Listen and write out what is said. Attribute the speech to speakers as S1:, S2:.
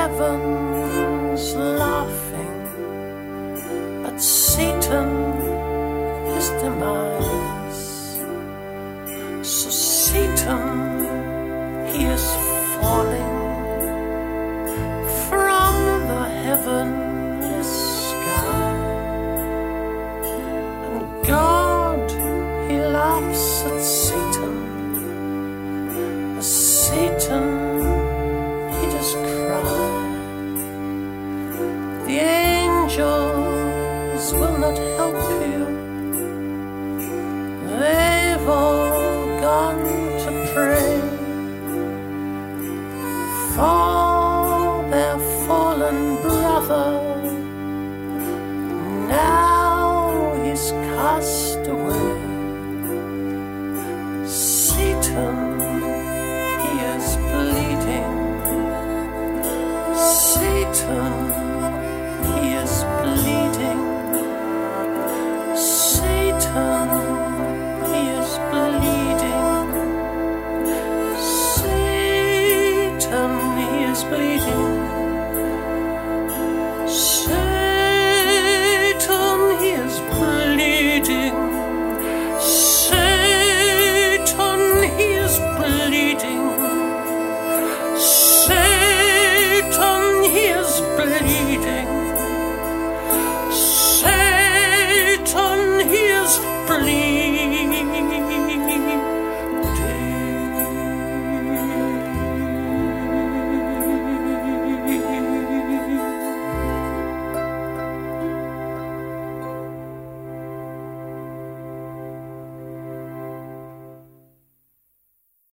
S1: heaven's laughing at Satan, his demise. So Satan, he is falling from the heavenly sky, and God, he laughs at Satan, as Satan, he does cry. The angels will not help